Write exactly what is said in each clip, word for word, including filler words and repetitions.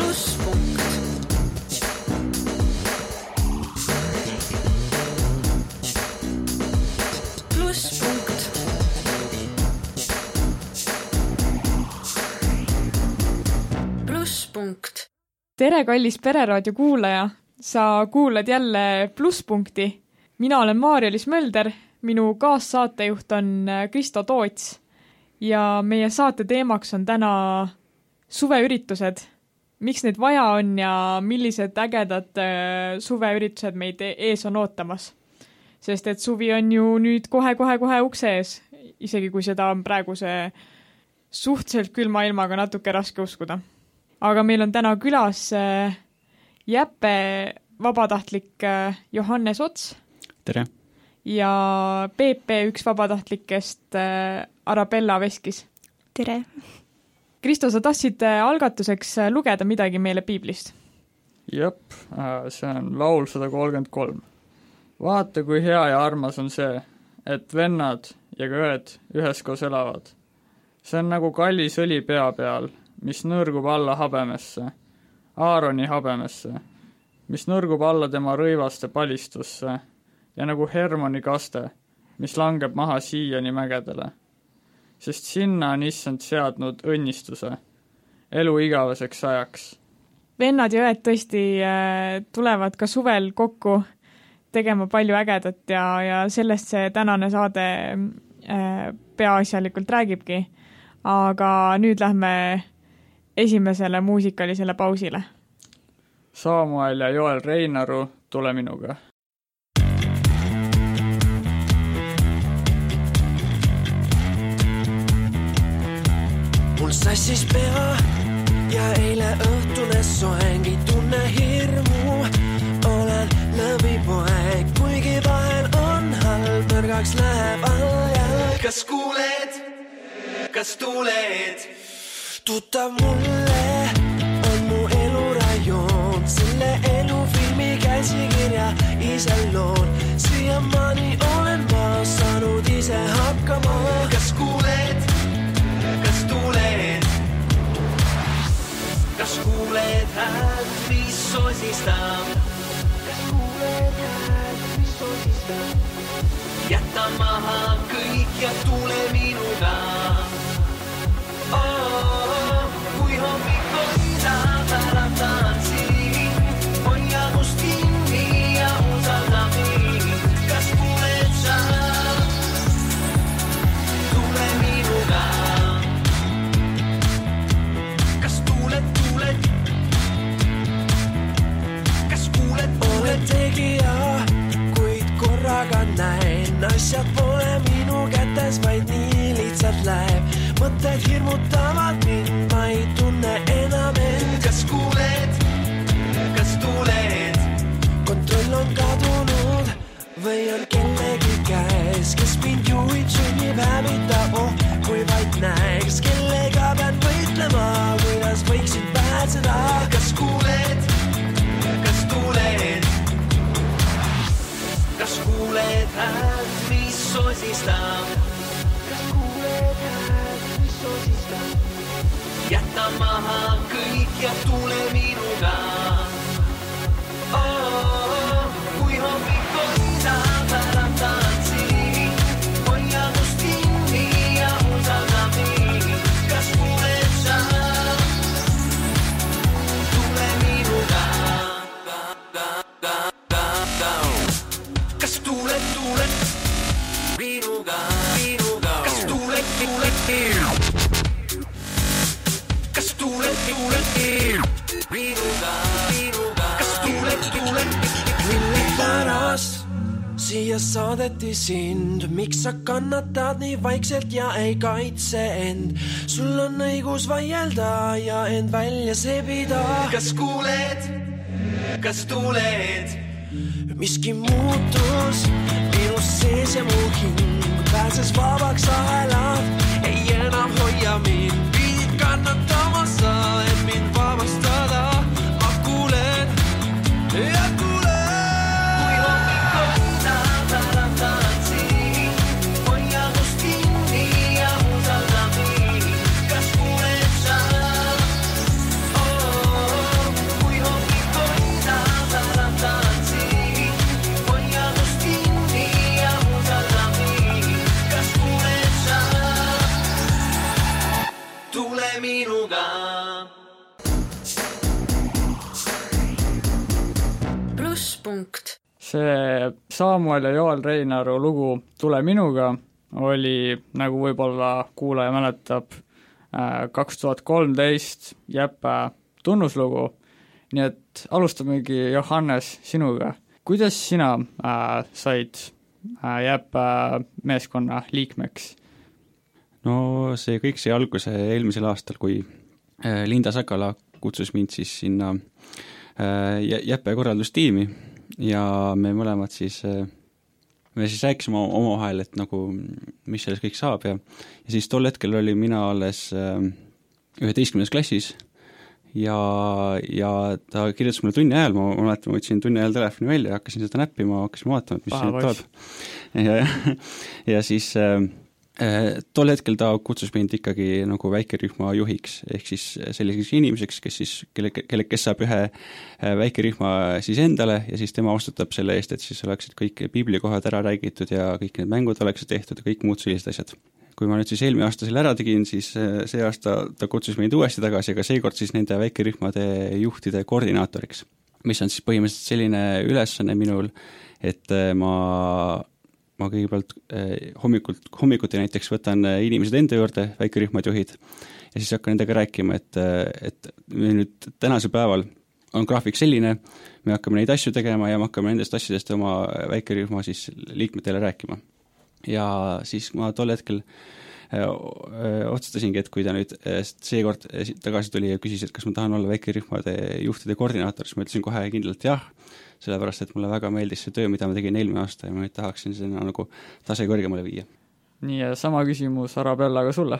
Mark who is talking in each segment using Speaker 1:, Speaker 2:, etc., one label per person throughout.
Speaker 1: Tere, kallis Pereraadio kuulaja! Sa kuulad jälle Plusspunkti. Mina olen Maarja-Liis Mölder, minu kaassaatejuht on Kristo Toots ja meie saate teemaks on täna suveüritused. Miks neid vaja on ja millised ägedad suveüritused meid ees on ootamas? Sest et suvi on ju nüüd kohe-kohe-kohe ukse ees, isegi kui seda on praeguse suhteliselt külma ilmaga natuke raske uskuda. Aga meil on täna külas Jäppe vabatahtlik Johannes Ots.
Speaker 2: Tere.
Speaker 1: Ja P P üks vabatahtlikest Arabella Veskis.
Speaker 3: Tere.
Speaker 1: Kristo, sa tahtsid algatuseks lugeda midagi meile piiblist?
Speaker 2: Jep, see on laul sada kolmkümmend kolm. Vaata, kui hea ja armas on see, et vennad ja ka õed üheskoos elavad. See on nagu kallis õli pea peal, mis nõrgub alla habemesse, Aaroni habemesse, mis nõrgub alla tema rõivaste palistusse ja nagu Hermoni kaste, mis langeb maha siiani mägedele. Sest sinna on issand seadnud õnnistuse, elu igaveseks ajaks.
Speaker 1: Vennad ja õed tõesti tulevad ka suvel kokku tegema palju ägedat ja, ja sellest see tänane saade peaasjalikult räägibki. Aga nüüd lähme esimesele muusikalisele pausile.
Speaker 2: Samuel ja Joel Reinaru, Tule minuga.
Speaker 4: Mul sassis pea ja eile õhtune soeng ei tunne hirmu. Olen lõvipoeg, kuigi vahel on halb, nõrgaks läheb all jalg. Kas kuuled? Kas tuled? Tuttav mulle on mu elurajoon, selle elufilmi käsikirja ise loon. Siiamaani olen ma saanud ise hakkama. Kas kuuled? Kas tuled? Kas kuuled häält, mis sosistab? Kas kuuled häält, mis sosistab? Jäta maha kõik ja tule minuga. Oh, kui hommik hoidab ära tantsin, hoia must kinni ja usalda mind. Kas kuuled sa? Tule minuga. Kas tuuled, tuuled? Kas kuuled, oled tegija, kuid korraga näen, asjad pole minu kätes, vaid nii lihtsalt läheb. Mõtted hirmutavad mind, ma ei tunne enam end. Kas kuuled? Kas tuled? Kontroll on kadunud või on kellegi käes, kes mind juhib, sünnib hävita, oh, kui vaid näeks, kellega pean võitlema, kuidas võiksin pääseda. Kas kuuled? Kas tuled? Kas kuuled häält, mis sosistab? Kas kuuled häält, mis sosistab? Jäta maha kõik ja tule minuga. Oh, kui hommik hoidab ära tantsin, hoia must kinni ja usalda mind. Kas kuuled sa? Tule minuga. Kas tuuled, tuuled? Minuga, minuga. Kas tuuled, tuuled? Kas tuuled, tuuled? Minuga, minuga. Kas tuuled, tuuled? Mille pärast siia saadeti sind? Miks sa kannatad nii vaikselt ja ei kaitse end? Sul on õigus vaielda ja end välja sebida. Kas kuuled? Kas tuuled? Miski muutus minus sees ja mu hing pääses vabaks ahelad, ei enam hoia mind. Pidid kannatama sa, et mind vabastada. Ma kuulen ja kuulen. Kui hommik hoidab ära tantsin, hoia must kinni ja usalda mind. Kas kuuled sa? Oh, minuga. Plusspunkt.
Speaker 2: See Samuel ja Joel Reinaru lugu Tule minuga oli, nagu võib-olla kuulaja mäletab, kaks tuhat kolmteist Jäppe tunnuslugu. Nii et alustamegi, Johannes, sinuga. Kuidas sina äh, said äh, Jäppe meeskonna liikmeks?
Speaker 3: No see kõik sai alguse eelmisel aastal, kui äh, Linda Sakala kutsus mind siis sinna äh, Jäppe korraldustiimi ja me mõlemad siis äh, me siis rääkisime omavahel, et nagu, mis sellest kõik saab ja, ja siis tol hetkel oli mina alles üheteistkümnes klassis ja, ja ta kirjutas mulle tunni ajal, ma mäletan, ma võtsin tunni ajal telefoni välja ja hakkasin seda näppima, hakkasin vaatama, et mis siin tuleb. Ja, ja siis äh, tol hetkel ta kutsus mind ikkagi nagu väikerühma juhiks, ehk siis selliseks inimeseks, kes siis, kelle, kelle, kes saab ühe väikerühma siis endale ja siis tema vastutab selle eest, et siis oleksid kõik piiblikohad ära räägitud ja kõik need mängud oleksid tehtud ja kõik muud sellised asjad. Kui ma nüüd siis eelmine aasta selle ära tegin, siis see aasta ta kutsus mind uuesti tagasi, aga seekord siis nende väikerühmade juhtide koordinaatoriks, mis on siis põhimõtteliselt selline ülesanne minul, et ma ma kõigepealt eh, hommikult, hommikuti näiteks võtan inimesed enda juurde, väikerühmad juhid, ja siis hakkan nendega rääkima, et, et nüüd tänasel päeval on graafik selline, me hakkame neid asju tegema ja me hakkame nendest asjadest oma väikerühma siis liikmetele rääkima. Ja siis ma tol hetkel eh, otsustasingi, et kui ta nüüd seekord tagasi tuli ja küsis, et kas ma tahan olla väikerühmade juhtide koordinaator, siis ma ütlesin kohe kindlalt jah, sellepärast, et mulle väga meeldis see töö, mida ma tegin eelmine aasta ja ma nüüd tahaksin sinna nagu tase kõrgemale viia.
Speaker 2: Nii, ja sama küsimus Arabella ka sulle.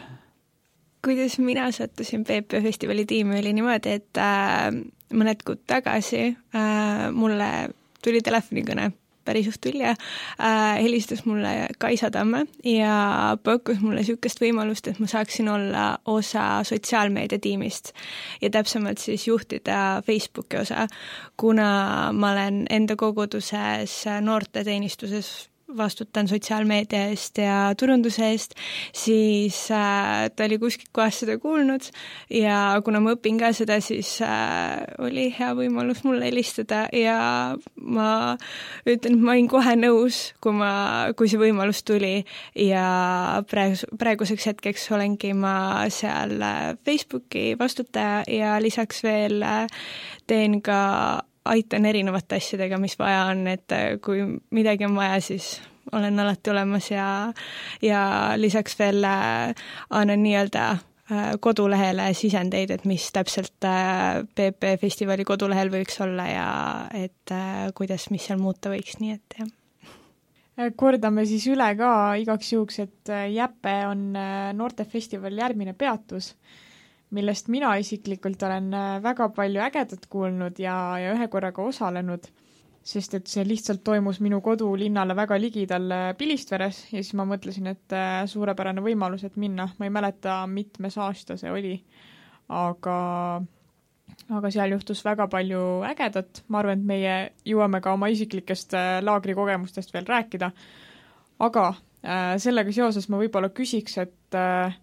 Speaker 5: Kuidas mina sattusin P P festivali tiimi oli niimoodi, et äh, mõned kuud tagasi äh, mulle tuli telefonikõne, päris just tuli ja äh, helistas mulle Kaisa Tamme ja pakkus mulle niisugust võimalust, et ma saaksin olla osa sotsiaalmeedia tiimist ja täpsemalt siis juhtida Facebooki osa, kuna ma olen enda koguduses noorteteenistuses vastutan sotsiaalmeedia eest ja turunduse eest, siis äh, ta oli kuskilt kohast seda kuulnud ja kuna ma õpin ka seda, siis äh, oli hea võimalus mulle helistada ja ma ütlen, et ma olin kohe nõus, kui, ma, kui see võimalus tuli ja praegu, praeguseks hetkeks olengi ma seal Facebooki vastutaja ja lisaks veel teen ka aitan erinevate asjadega, mis vaja on, et kui midagi on vaja, siis olen alati olemas ja, ja lisaks veel annan nii-öelda kodulehele sisendeid, et mis täpselt P P festivali kodulehel võiks olla ja et kuidas, mis seal muuta võiks, nii et jah.
Speaker 1: Kordame siis üle ka igaks juhuks, et Jäpe on noortefestival järgmine peatus, millest mina isiklikult olen väga palju ägedat kuulnud ja, ja ühe korraga osalenud, sest et see lihtsalt toimus minu kodulinnale väga ligidal Pilistveres ja siis ma mõtlesin, et suurepärane võimalus, et minna. Ma ei mäleta, mitmes aasta see oli, aga, aga seal juhtus väga palju ägedat. Ma arvan, et meie jõuame ka oma isiklikest laagrikogemustest veel rääkida, aga sellega seoses ma võib-olla küsiks, et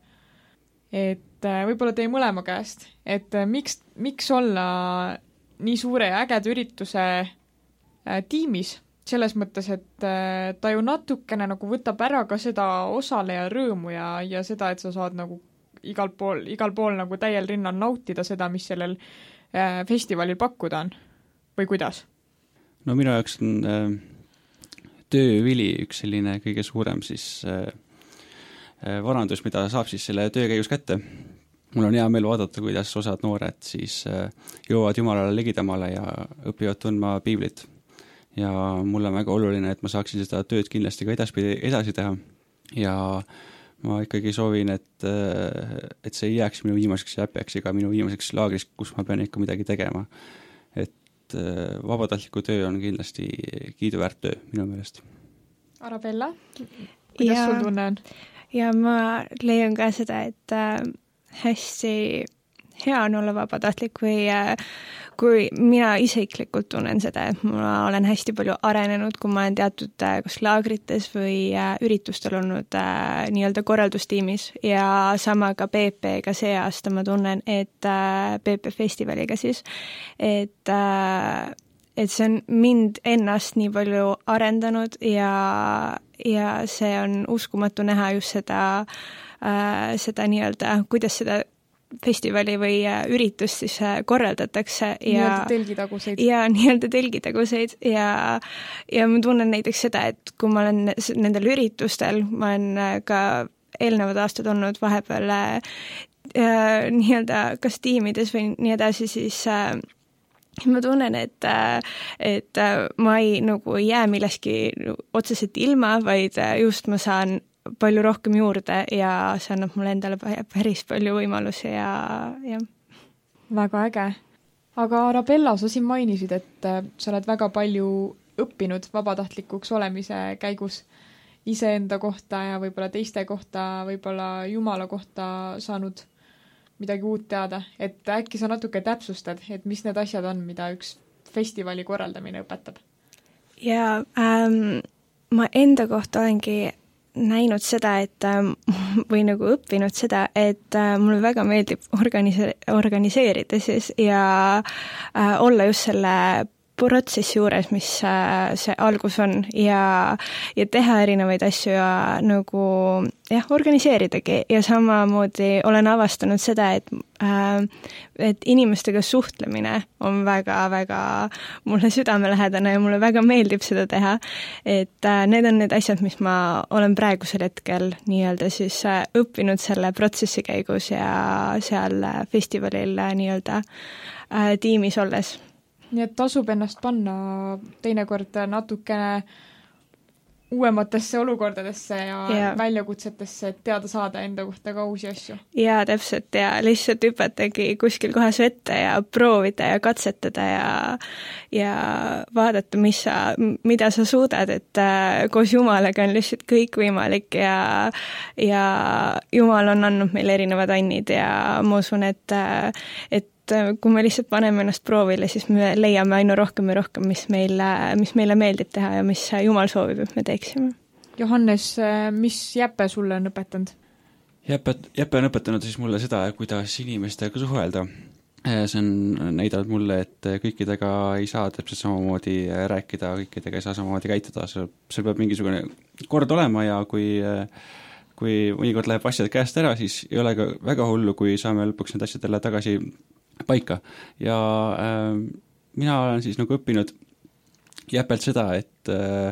Speaker 1: et võib-olla teie mõlema käest, et miks, miks olla nii suure ja ägeda ürituse tiimis, selles mõttes, et ta ju natukene nagu võtab ära ka seda osaleja rõõmu ja, ja seda, et sa saad nagu igal pool, igal pool nagu täiel rinnal nautida seda, mis sellel festivalil pakkuda on, või kuidas?
Speaker 3: No minu jaoks on äh, töövili üks selline kõige suurem siis äh, varandus, mida saab siis selle töö käigus kätte. Mul on hea meel vaadata, kuidas osad noored siis jõuavad Jumalale ligidamale ja õpivad tundma piiblit. Ja mulle on väga oluline, et ma saaksin seda tööd kindlasti ka edaspidi edasi teha. Ja ma ikkagi soovin, et, et see ei jääks minu viimaseks jäpjaks ega minu viimaseks laagris, kus ma pean ikka midagi tegema. Et vabatahtliku töö on kindlasti kiiduväärt töö minu meelest.
Speaker 1: Arabella, kuidas ja... sul tunne on?
Speaker 5: Ja ma leian ka seda, et äh, hästi hea on olla vabatahtlik või äh, kui mina isiklikult tunnen seda, et ma olen hästi palju arenenud, kui ma olen teatud kas laagrites või üritustel olnud äh, nii-öelda korraldustiimis ja sama ka P P-ga see aasta ma tunnen, et äh, P P festivaliga siis, et äh, et see on mind ennast nii palju arendanud ja, ja see on uskumatu näha just seda, äh, seda nii-öelda, kuidas seda festivali või üritust siis korraldatakse ja
Speaker 1: nii-öelda telgitaguseid.
Speaker 5: Ja nii-öelda telgitaguseid ja, ja ma tunnen näiteks seda, et kui ma olen nendel üritustel, ma olen ka eelnevad aastad olnud vahepeal äh, nii-öelda kas tiimides või nii edasi, siis äh, ma tunnen, et, et ma ei nagu ei jää milleski otseselt ilma, vaid just ma saan palju rohkem juurde ja see annab mulle endale päris palju võimalusi ja, ja.
Speaker 1: Väga äge. Aga Arabella, sa siin mainisid, et sa oled väga palju õppinud vabatahtlikuks olemise käigus iseenda kohta ja võib-olla teiste kohta, võib-olla Jumala kohta saanud midagi uut teada, et äkki sa natuke täpsustad, et mis need asjad on, mida üks festivali korraldamine õpetab?
Speaker 5: Ja ähm, ma enda kohta olengi näinud seda, et või nagu õppinud seda, et mulle väga meeldib organise- organiseerida siis ja äh, olla just selle protsessi juures, mis äh, see algus on ja, ja teha erinevaid asju ja nagu jah, organiseeridagi ja samamoodi olen avastanud seda, et äh, et inimestega suhtlemine on väga-väga mulle südamelähedane ja mulle väga meeldib seda teha, et äh, need on need asjad, mis ma olen praegusel hetkel nii-öelda siis äh, õppinud selle protsessi käigus ja seal festivalil äh, nii-öelda äh, tiimis olles.
Speaker 1: Nii et tasub ennast panna teinekord natukene uuematesse olukordadesse ja, ja väljakutsetesse, et teada saada enda kohta ka uusi asju.
Speaker 5: Ja täpselt ja lihtsalt hüpatagi kuskil kohas vette ja proovida ja katsetada ja, ja vaadata, mis sa, mida sa suudad, et äh, koos Jumalaga on lihtsalt kõik võimalik ja, ja Jumal on andnud meile erinevad annid ja ma usun, et, et kui me lihtsalt paneme ennast proovile, siis me leiame aina rohkem ja rohkem, mis meile, mis meile meeldib teha ja mis Jumal soovib, et me teeksime.
Speaker 1: Johannes, mis Jäppe sulle on õpetanud?
Speaker 3: Jäppe, Jäppe on õpetanud siis mulle seda, kuidas inimestega suhelda. See on näidanud mulle, et kõikidega ei saa täpselt samamoodi rääkida, kõikidega ei saa samamoodi käituda. See, see peab mingisugune kord olema ja kui kui mõnikord läheb asjad käest ära, siis ei ole ka väga hullu, kui saame lõpuks need asjad jälle tagasi paika ja äh, mina olen siis nagu õppinud Jäpelt seda, et äh,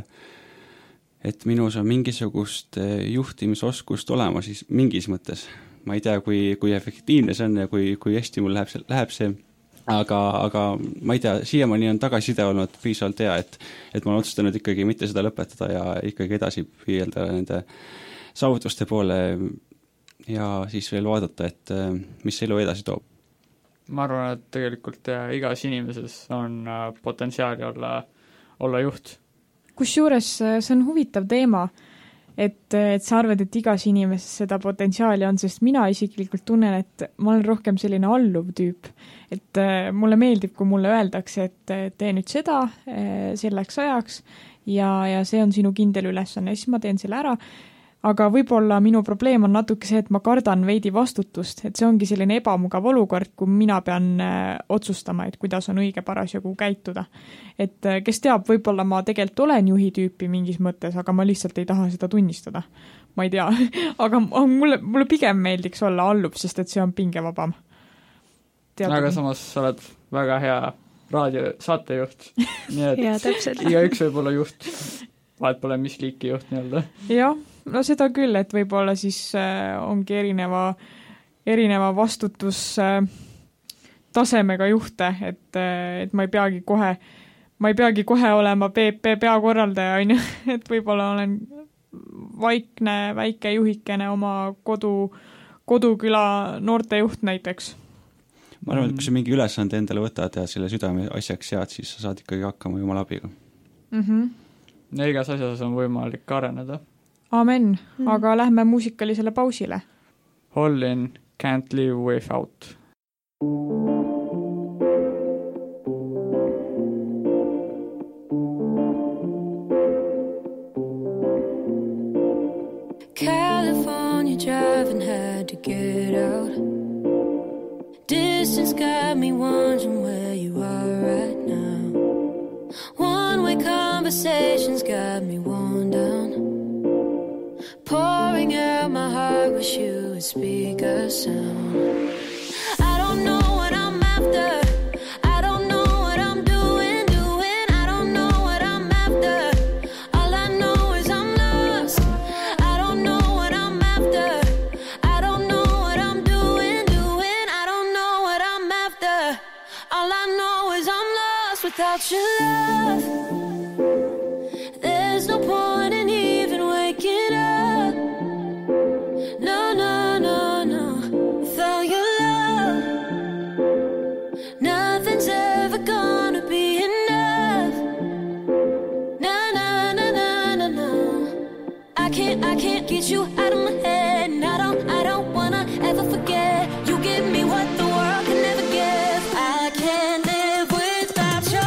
Speaker 3: et minus on mingisugust juhtimisoskust olema siis mingis mõttes. Ma ei tea, kui, kui efektiivne see on ja kui, kui hästi mul läheb see, läheb see aga, aga ma ei tea, siiamaani on tagasiside olnud piisavalt hea, et, et ma olen otsustanud ikkagi mitte seda lõpetada ja ikkagi edasi püüelda nende saavutuste poole ja siis veel vaadata, et mis elu edasi toob.
Speaker 2: Ma arvan, et tegelikult igas inimeses on potentsiaali olla, olla juht.
Speaker 1: Kusjuures see on huvitav teema, et, et sa arvad, et igas inimeses seda potentsiaali on, sest mina isiklikult tunnen, et ma olen rohkem selline alluv tüüp. Et mulle meeldib, kui mulle öeldakse, et tee nüüd seda selleks ajaks ja, ja see on sinu kindel ülesanne, siis ma teen selle ära. Aga võib-olla minu probleem on natuke see, et ma kardan veidi vastutust, et see ongi selline ebamugav olukord, kui mina pean otsustama, et kuidas on õige parasjagu käituda. Et kes teab, võib-olla ma tegelikult olen juhi tüüpi mingis mõttes, aga ma lihtsalt ei taha seda tunnistada. Ma ei tea, aga mulle, mulle pigem meeldiks olla allub, sest et see on pingevabam. Teatud.
Speaker 2: Aga samas sa oled väga hea raadiosaatejuht. Nii et
Speaker 5: ja, täpselt.
Speaker 2: Iga üks võib olla juht. Vahet pole mis liiki juht nii-öelda.
Speaker 1: Jah. No seda küll, et võib-olla siis äh, ongi erineva, erineva vastutus äh, tasemega juhte, et, äh, et ma ei peagi kohe, ma ei peagi kohe olema P P peakorraldaja, on ju, et võib-olla olen vaikne, väike juhikene oma kodu, koduküla noortejuht näiteks.
Speaker 3: Ma arvan, et kui sa mingi ülesande endale võtad ja selle südame asjaks sead, siis sa saad ikkagi hakkama Jumala abiga.
Speaker 1: Mhm.
Speaker 2: Ja igas asjas on võimalik areneda.
Speaker 1: Amen, mm. aga lähme muusikalisele pausile.
Speaker 2: All in, can't live without.
Speaker 6: distance got me wondering where you are right now. One-way conversations got me worn down. Pouring out my heart, wish you would speak a sound. I don't know what I'm after. I don't know what I'm doing, doing. I don't know what I'm after. All I know is I'm lost. I don't know what I'm after. I don't know what I'm doing, doing. I don't know what I'm after. All I know is I'm lost without your love. There's no point in even waking up. No, no, no, no. Without your love, nothing's ever gonna be enough. No, no, no, no, no, no. I can't, I can't get you out of my head. And I don't, I don't wanna ever forget. You give me what the world can never give. I can't live without you.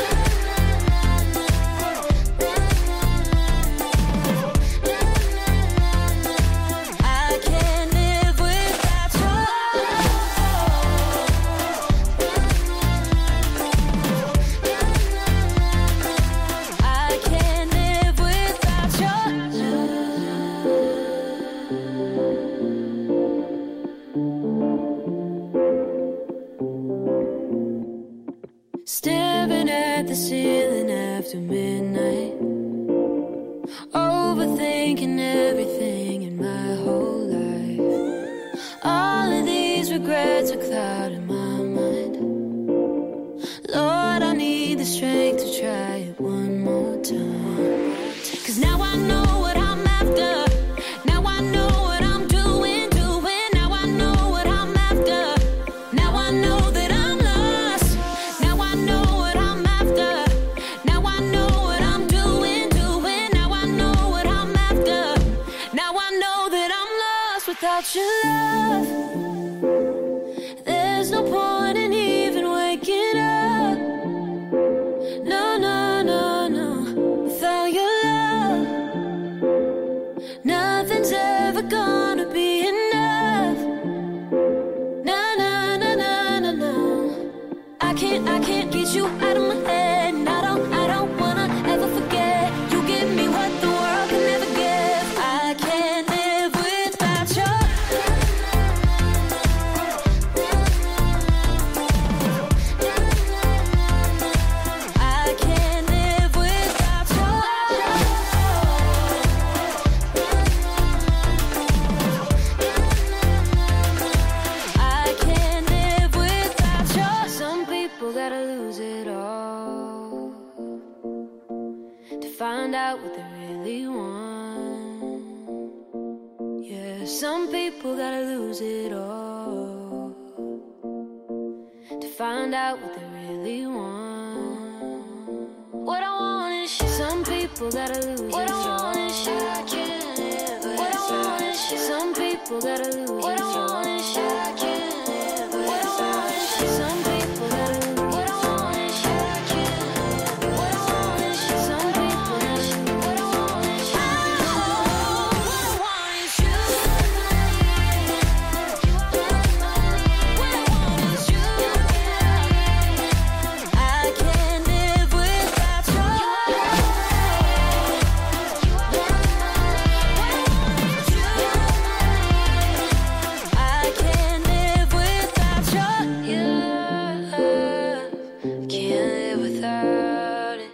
Speaker 6: Staring at the ceiling after midnight, overthinking everything in my whole life. All of these regrets are clouding my mind. Lord, I need the strength to try it one more time. 'Cause now I know what I'm after. Now I know what I'm doing, doing. Now I know what I'm after. Now I know that I'm lost. Now I know what I'm after. Now I know what I'm doing, doing. Now I know what I'm after. Now I know that I'm lost without your love. There's no point in even waking up. No, no, no, no. Without your love, nothing's ever gonna be enough. No, no, no, no, no, no. I can't, I can't get you out of my head. And I don't, I don't wanna ever forget. You give me what the world can never give. I can't live without you. I can't live without you. I can't live without you. Some people gotta lose it all to find out what they really want. Yeah, some people gotta lose it all to find out what they really want. What I want is you. Some people gotta lose it all. What I want is you. I can't live without you. What I want is you. Some people gotta lose it all. What I want is you. I can't live without you. Some people gotta lose it all. What I want is you. I can't live without you. What I want is you. Some people gotta lose it all. What I want is you. Oh, what I want is you. What I want is you. I can't live without you. I can't live without you. Yeah, can't live without it.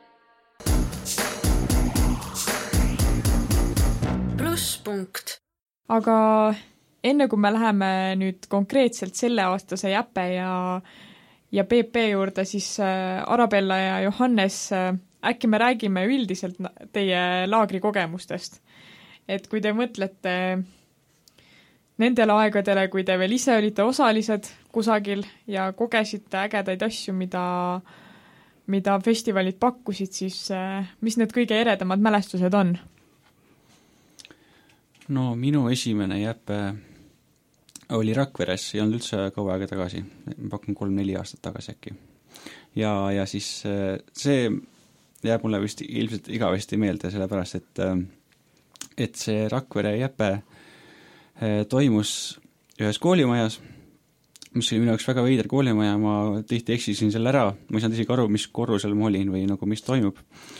Speaker 6: Plusspunkt.
Speaker 1: aga enne kui me läheme nüüd konkreetselt selleaastase Jäpe ja, ja P P juurde, siis äh, Arabella ja Johannes, äh, äkki me räägime üldiselt na- teie laagrikogemustest. Et kui te mõtlete nendele aegadele, kui te veel ise olite osalised kusagil ja kogesite ägedaid asju, mida, mida festivalid pakkusid, siis äh, mis need kõige eredamad mälestused on?
Speaker 3: no minu esimene Jäpe oli Rakveres, ei olnud üldse kaua aega tagasi, ma pakun kolm-neli aastat tagasi äkki. Ja, ja siis see jääb mulle vist ilmselt igavesti meelde, sellepärast et, et see Rakvere Jäpe toimus ühes koolimajas mis oli minu jaoks väga veider koolimaja, ma tihti eksisin selle ära, ma ei saanud isegi aru, mis korrusel ma olin või nagu mis toimub.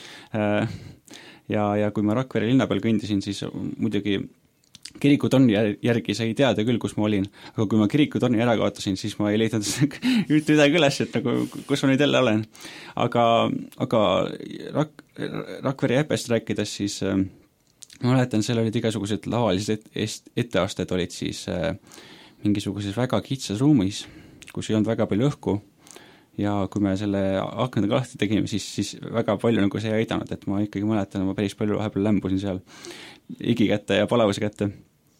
Speaker 3: Ja, ja kui ma Rakvere linna peal kõndisin, siis muidugi kirikutorni järgi sa ei teada küll, kus ma olin, aga kui ma kirikutorni ära kaotasin, siis ma ei leidnud üldse midagi üles, et nagu, kus ma nüüd jälle olen. Aga, aga Rak-, Rakvere Jäpest rääkides, siis äh, ma mäletan, seal olid igasugused lavalised et, etteasted olid siis äh, mingisuguses väga kitsas ruumis, kus ei olnud väga palju õhku ja kui me selle aknadega lahti tegime, siis, siis väga palju nagu see ei aidanud, et ma ikkagi mäletan, ma päris palju vahepeal lämbusin seal igi kätte ja palavuse kätte.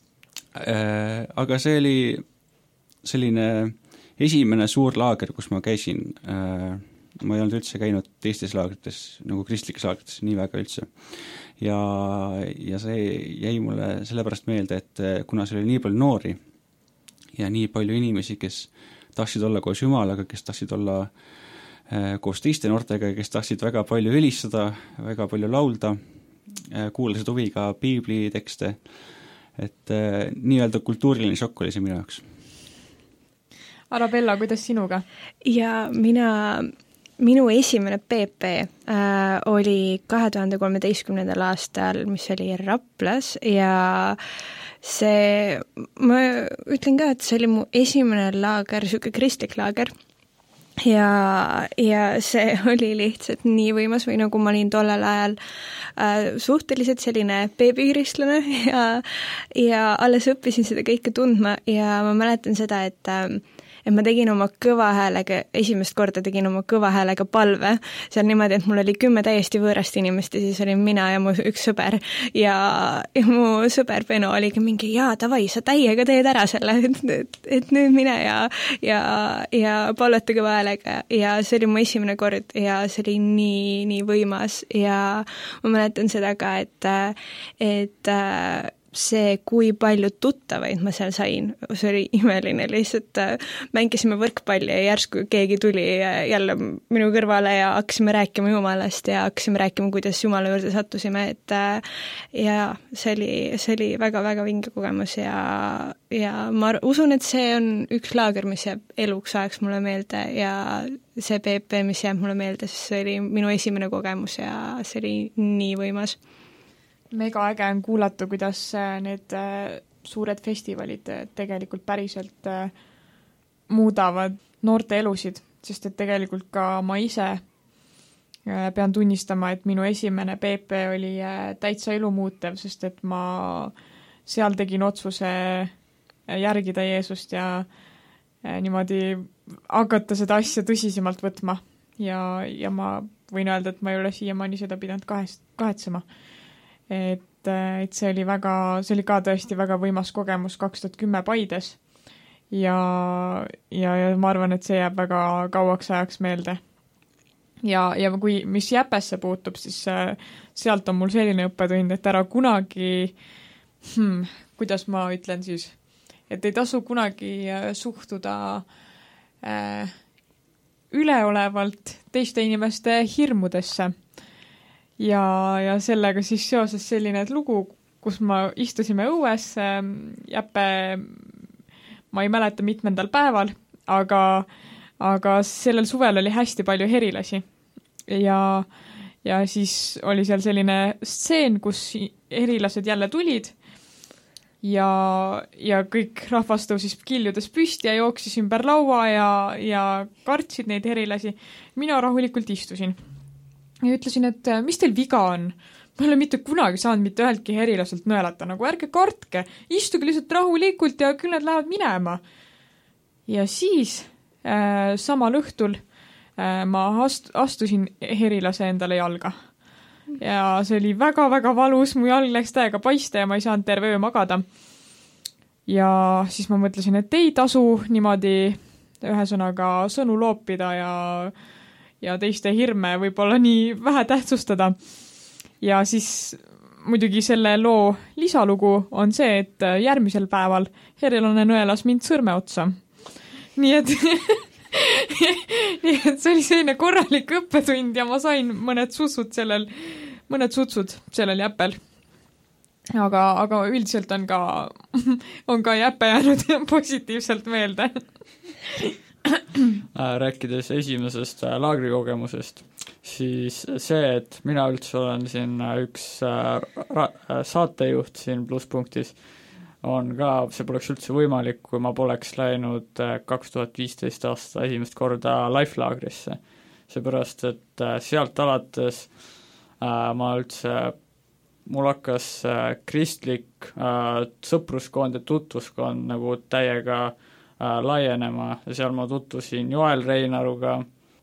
Speaker 3: Äh, aga see oli selline esimene suur laager, kus ma käisin. Äh, ma ei olnud üldse käinud teistes laagrites, nagu kristlikes laagrites, nii väga üldse. Ja, ja see jäi mulle sellepärast meelde, et kuna see oli nii palju noori, ja nii palju inimesi, kes tahtsid olla koos Jumalaga, kes tahtsid olla äh, koos teiste noortega, kes tahtsid väga palju helistada, väga palju laulda, äh, kuulasid huviga piiblitekste, et äh, nii-öelda kultuuriline šokk oli see minu jaoks.
Speaker 1: Arabella, kuidas sinuga?
Speaker 5: Ja mina, minu esimene P P äh, oli kahe tuhande kolmeteistkümnendal aastal, mis oli Raplas ja see, ma ütlen ka, et see oli mu esimene laager, siuke kristlik laager ja, ja see oli lihtsalt nii võimas või nagu ma olin tollel ajal äh, suhteliselt selline beebikristlane ja, ja alles õppisin seda kõike tundma ja ma mäletan seda, et äh, et ma tegin oma kõva häälega, esimest korda tegin oma kõva häälega palve, see on niimoodi, et mul oli kümme täiesti võõrast inimest ja siis olin mina ja mu üks sõber ja, ja mu sõber Beno oligi mingi, jaa, davai, sa täiega teed ära selle, et, et, et nüüd mine ja, ja, ja palveta kõva häälega ja see oli mu esimene kord ja see oli nii, nii võimas ja ma mäletan seda ka, et, et see, kui palju tuttavaid ma seal sain, see oli imeline, lihtsalt mängisime võrkpalli ja järsku keegi tuli jälle minu kõrvale ja hakkasime rääkima Jumalast ja hakkasime rääkima, kuidas Jumala juurde sattusime, et ja see oli, see oli väga-väga vinge kogemus ja, ja ma usun, et see on üks laager, mis jääb eluks ajaks mulle meelde ja see P P, mis jääb mulle meelde, sest see oli minu esimene kogemus ja see oli nii võimas.
Speaker 1: Mega äge on kuulata, kuidas need suured festivalid tegelikult päriselt muudavad noorte elusid, sest et tegelikult ka ma ise pean tunnistama, et minu esimene P P oli täitsa elumuutev, sest et ma seal tegin otsuse järgida Jeesust ja niimoodi hakata seda asja tõsisemalt võtma ja, ja ma võin öelda, et ma ei ole siiamaani seda pidanud kahest, kahetsema. Et, et see oli väga, see oli ka tõesti väga võimas kogemus kaks tuhat kümme Paides ja, ja, ja ma arvan, et see jääb väga kauaks ajaks meelde. Ja, ja kui, mis Jäpesse puutub, siis sealt on mul selline õppetund, et ära kunagi, hmm, kuidas ma ütlen siis, et ei tasu kunagi suhtuda äh, üleolevalt teiste inimeste hirmudesse. Ja, ja sellega siis seoses selline lugu, kus ma istusime õues, Jäppe, ma ei mäleta mitmendal päeval, aga, aga sellel suvel oli hästi palju herilasi. Ja, ja siis oli seal selline stseen, kus herilased jälle tulid ja, ja kõik rahvas tõusis kiljudes püsti ja jooksis ümber laua ja, ja kartsid neid herilasi. Mina rahulikult istusin. Ja ütlesin, et mis teil viga on? Ma olen mitte kunagi saanud mitte üheltki herilaselt nõelata, nagu ärge kartke, istuge lihtsalt rahulikult ja küll nad lähevad minema. Ja siis äh, samal õhtul äh, ma ast- astusin herilase endale jalga. Ja see oli väga-väga valus, mu jalg läks täiega paista ja ma ei saanud terve öö magada. Ja siis ma mõtlesin, et ei tasu niimoodi ühesõnaga sõnu loopida ja ja teiste hirme võib-olla nii vähe tähtsustada. Ja siis muidugi selle loo lisalugu on see, et järgmisel päeval herilane nõelas mind sõrme otsa. Nii et, nii et see oli selline korralik õppetund ja ma sain mõned sutsud sellel, mõned sutsud sellel Jäppel. Aga, aga üldiselt on ka, on ka Jäppe jäänud positiivselt meelde.
Speaker 2: rääkides esimesest laagrikogemusest, siis see, et mina üldse olen siin üks ra- saatejuht siin Plusspunktis, on ka, see poleks üldse võimalik, kui ma poleks läinud kaks tuhat viisteist aasta esimest korda Life-laagrisse. Seepärast, et sealt alates ma üldse, mul hakkas kristlik sõpruskond ja tutvuskond nagu täiega laienema ja seal ma tutvusin Joel Reinaruga,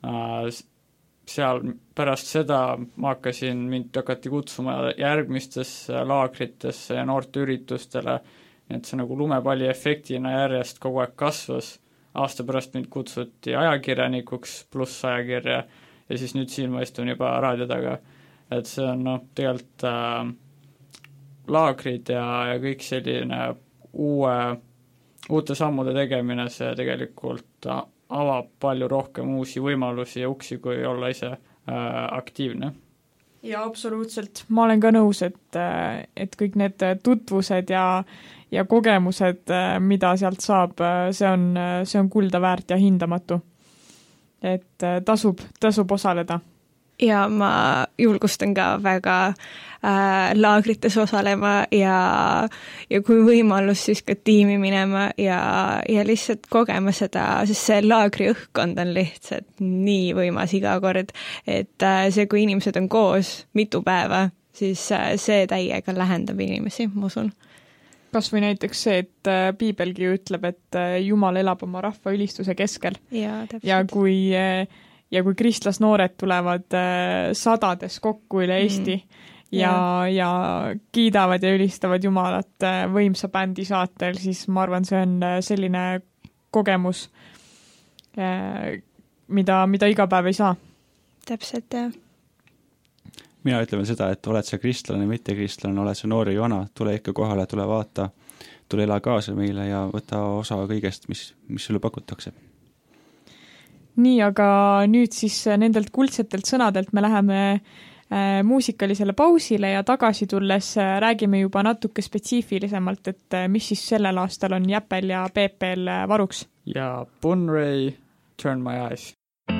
Speaker 2: seal pärast seda ma hakkasin, mind hakati kutsuma järgmistesse laagritesse ja noorteüritustele, nii et see nagu lumepalli efektina järjest kogu aeg kasvas, aasta pärast mind kutsuti ajakirjanikuks pluss ajakirja ja siis nüüd siin ma istun juba raadio taga, et see on noh, tegelikult äh, laagrid ja, ja kõik selline uue uute sammude tegemine, see tegelikult avab palju rohkem uusi võimalusi ja uksi, kui olla ise äh, aktiivne.
Speaker 1: Ja absoluutselt, ma olen ka nõus, et, et kõik need tutvused ja, ja kogemused, mida sealt saab, see on, see on kulda väärt ja hindamatu. Et tasub, tasub osaleda.
Speaker 5: Ja ma julgustan ka väga äh, laagrites osalema ja, ja kui võimalus, siis ka tiimi minema ja, ja lihtsalt kogema seda, sest see laagri õhkkond on lihtsalt nii võimas iga kord, et äh, see, kui inimesed on koos mitu päeva, siis äh, see täiega lähendab inimesi, ma usun.
Speaker 1: Kas või näiteks see, et äh, piibelgi ütleb, et äh, Jumal elab oma rahva ülistuse keskel.
Speaker 5: Ja,
Speaker 1: ja kui äh, ja kui kristlasnoored tulevad äh, sadades kokku üle Eesti mm. ja, ja kiidavad ja ülistavad Jumalat äh, võimsa bändi saatel, siis ma arvan, see on äh, selline kogemus, äh, mida, mida iga päev ei saa.
Speaker 5: Täpselt, jah.
Speaker 3: Mina ütlen seda, et oled sa kristlane, mitte kristlane, oled sa noor ja vana, tule ikka kohale, tule vaata, tule ela kaasa meile ja võta osa kõigest, mis, mis sulle pakutakse.
Speaker 1: Nii, aga nüüd siis nendelt kuldsetelt sõnadelt me läheme äh, muusikalisele pausile ja tagasi tulles äh, räägime juba natuke spetsiifilisemalt, et äh, mis siis sellel aastal on Jäpel ja Peepel äh, varuks.
Speaker 2: Ja Bunray, Turn My Eyes.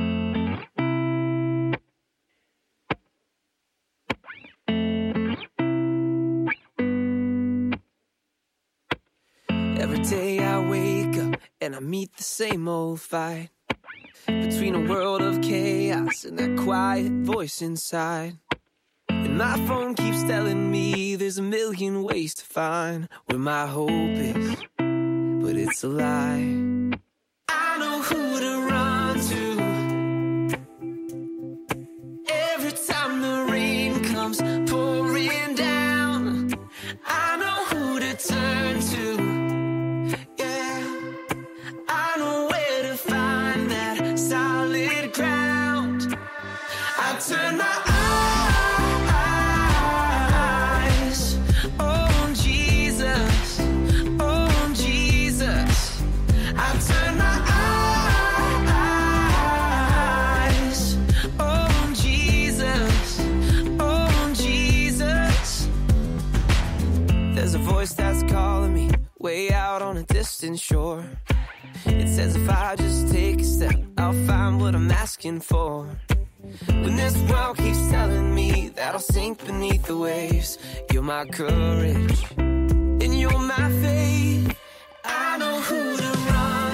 Speaker 4: Every day I wake up and I meet the same old fight between a world of chaos and that quiet voice inside. And my phone keeps telling me there's a million ways to find where my hope is, but it's a lie. I know who to run to every time the rain comes pouring down. I know who to turn to. Turn my eyes on Jesus, on Jesus. I turn my eyes on Jesus, on Jesus. There's a voice that's calling me way out on a distant shore. It says if I just take a step, I'll find what I'm asking for. When this world keeps telling me that I'll sink beneath the waves, you're my courage and you're my faith. I know who to run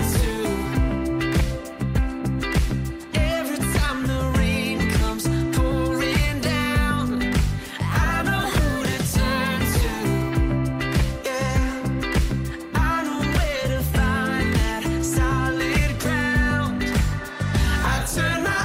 Speaker 4: to every time the rain comes pouring down. I know who to turn to. Yeah, I know where to find that solid ground. I turn my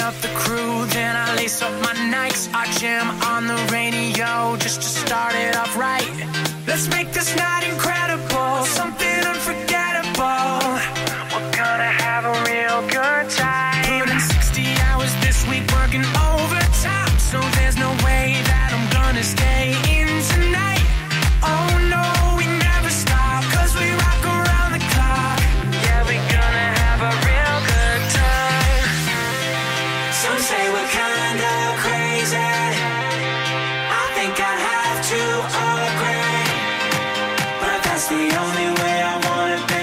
Speaker 4: up the crew, then I lace up my Nikes. I jam on the radio just to start it off right. Let's make this night incredible, something unforgettable. We're gonna have a real good time. Put in sixty hours this week working overtime, so there's no way that I'm gonna stay in tonight. Oh no, we never stop, cause we rock around the clock. Yeah, we're gonna have a real good time. Some say we're kinda crazy, I think I have to agree, but that's the only way I wanna be.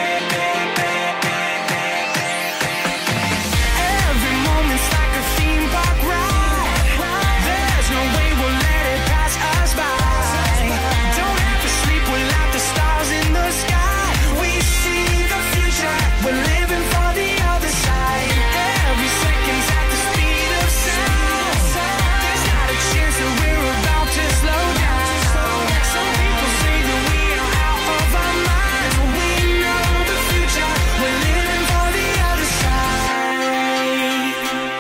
Speaker 4: Every moment's like a theme park ride, there's no way we'll let it pass us by. Don't have to sleep without the stars in the sky. We see the future, we're living for the other side. Every second's at the speed of sound, there's not a chance that we're about to slow down. Some people say that we are out of our minds, but we know the future, we're living for the other side.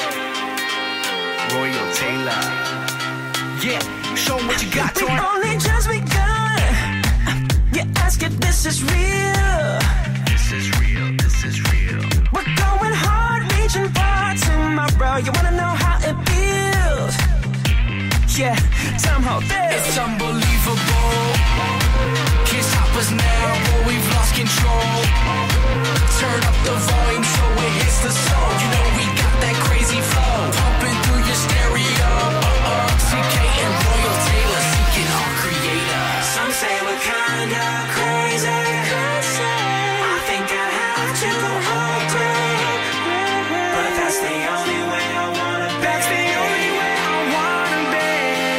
Speaker 4: Royal Taylor, yeah, show 'em what you got, Tori. We only just begun, yeah, ask if this is real. This is real, this is real. We're going hard, reaching for tomorrow. You wanna know how it feels? Yeah, somehow this. It's unbelievable. Can't stop us now, boy, we've lost control. Turn up the volume so it hits the soul. You know we got that crazy flow, pumping through your stereo. Uh-uh, C K and Royal Taylor seeking our creator. Some say we're kinda crazy, I think I have to agree, but that's the only way I wanna be. That's the only way I wanna be.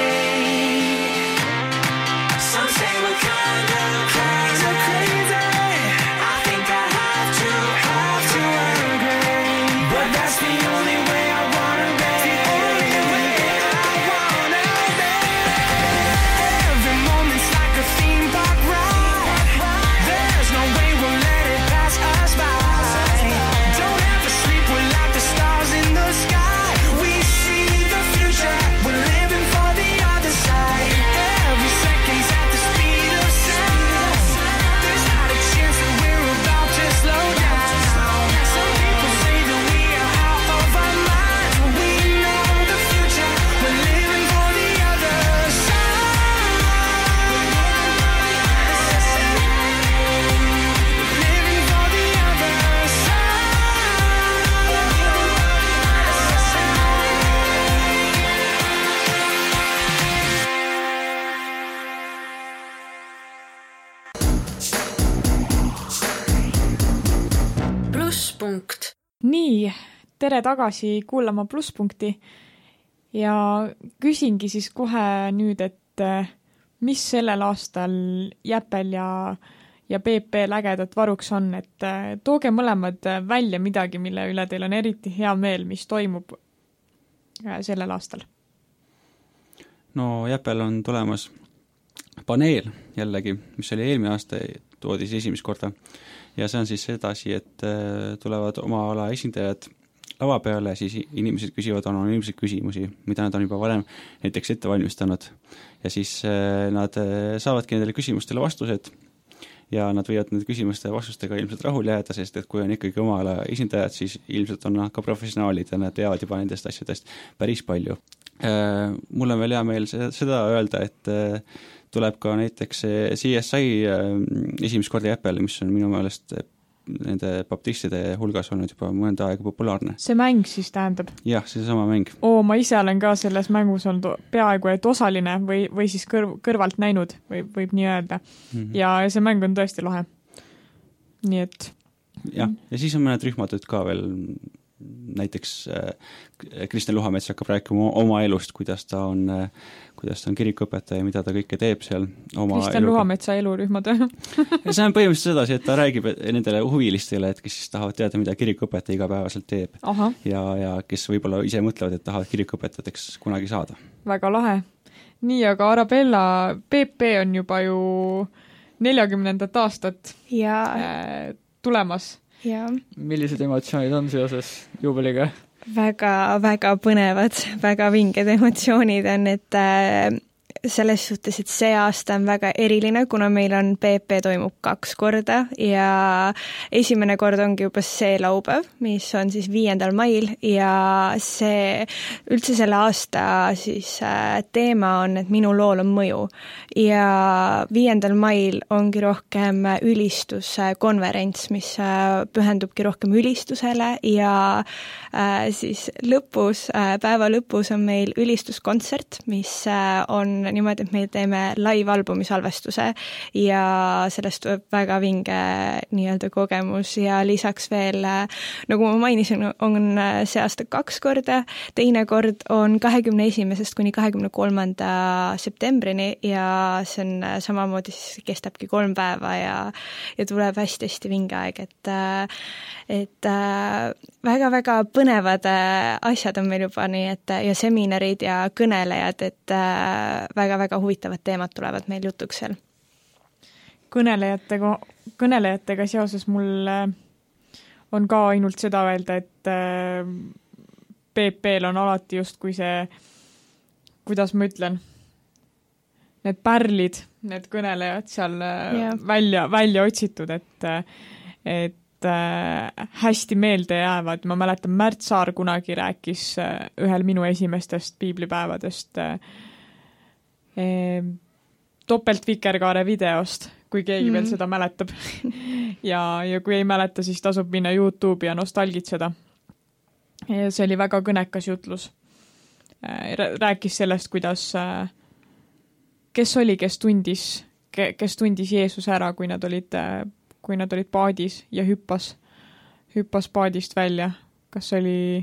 Speaker 4: Some say we're kinda crazy, crazy, I think I have to, have to agree, but that's the only way I wanna be. The only way I wanna be. Every moment's like a theme park ride, there's no way we'll let it pass us by. Don't have to sleep without the stars in the sky. We see the future, we're living for the other side. Every second's at the speed of sound, there's not a chance that we're about to slow down. Some people say that we are out of our minds, but we know the future, we're living for the other side. Living for the other side. Plusspunkt.
Speaker 1: nii, tere tagasi kuulama Plusspunkti ja küsingi siis kohe nüüd, et eh, mis sellel aastal Jäpel ja, ja Peep P-l ägedat varuks on, et eh, tooge mõlemad välja midagi, mille üle teil on eriti hea meel, mis toimub eh, sellel aastal.
Speaker 3: no Jäpel on tulemas paneel jällegi, mis oli eelmine aasta, toodi siis esimest korda ja see on siis edasi, et äh, tulevad oma ala esindajad lava peale, siis inimesed küsivad anonüümseid küsimusi, mida nad on juba varem näiteks ette valmistanud ja siis äh, nad äh, saavadki nendele küsimustele vastused ja nad võivad nende küsimuste ja vastustega ilmselt rahul jääda, sest et kui on ikkagi oma ala esindajad, siis ilmselt on nad ka professionaalid ja nad teavad juba nendest asjadest päris palju. Äh, mul on veel hea meel seda öelda, et äh, tuleb ka näiteks C S I esimest korda Jäpel, mis on minu meelest nende baptistide hulgas olnud juba mõnda aega populaarne.
Speaker 1: See mäng siis tähendab?
Speaker 3: Jah, see sama mäng.
Speaker 1: Oo, ma ise olen ka selles mängus olnud peaaegu et osaline või, või siis kõr, kõrvalt näinud, või, võib nii öelda. Mm -hmm. Ja see mäng on tõesti lahe. Nii et...
Speaker 3: jah, ja siis on mõned rühmatud ka veel, näiteks äh, Kristjan Luhamets hakkab rääkima oma elust, kuidas ta on, äh, kuidas ta on kirikuõpetaja ja mida ta kõike teeb seal oma
Speaker 1: Kristjan Luhametsa elurühmad.
Speaker 3: Ja see on põhimõtteliselt sedasi, et ta räägib nendele huvilistele, et kes siis tahavad teada, mida kirikuõpetaja igapäevaselt teeb.
Speaker 1: Aha.
Speaker 3: Ja, ja kes võib-olla ise mõtlevad, et tahavad kirikuõpetajateks kunagi saada.
Speaker 1: Väga lahe. Nii, aga Arabella Peep P on juba ju neljakümnendat aastat
Speaker 5: ja.
Speaker 1: äh, tulemas.
Speaker 5: Ja.
Speaker 2: Millised emotsioonid on seoses juubeliga?
Speaker 5: väga-väga põnevad, väga vinged emotsioonid on, et selles suhtes, et see aasta on väga eriline, kuna meil on P E P toimub kaks korda ja esimene kord ongi juba see laupäev, mis on siis viiendal mail ja see üldse selle aasta siis teema on, et minu lool on mõju ja viiendal mail ongi rohkem ülistuskonverents, mis pühendubki rohkem ülistusele ja siis lõpus, päeva lõpus on meil ülistuskontsert, mis on niimoodi, et me teeme live-albumi salvestuse ja sellest tuleb väga vinge nii-öelda kogemus ja lisaks veel, nagu ma mainisin, on see aasta kaks korda, teine kord on kahekümne esimesest kuni kahekümne kolmanda septembrini ja see on samamoodi, siis kestabki kolm päeva ja, ja tuleb hästi-hästi vinge aeg, et, et väga-väga põnevad asjad on meil juba nii, et ja seminarid ja kõnelejad, et väga-väga huvitavad teemad tulevad meil jutuks seal.
Speaker 1: Kõnelejatega, kõnelejatega seoses mul on ka ainult seda öelda, et P E P-l on alati just kui see, kuidas ma ütlen, need pärlid, need kõnelejad seal yeah. välja, välja otsitud, et, et hästi meelde jäävad. Ma mäletan, Märt Saar kunagi rääkis ühel minu esimestest piiblipäevadest topelt vikerkaare videost, kui keegi mm. veel seda mäletab. ja, ja kui ei mäleta, siis tasub minna YouTube'i ja nostalgitseda. Ja see oli väga kõnekas jutlus. Rääkis sellest, kuidas, kes oli, kes tundis, kes tundis Jeesus ära, kui nad olid, kui nad olid paadis ja hüppas, hüppas paadist välja. Kas oli...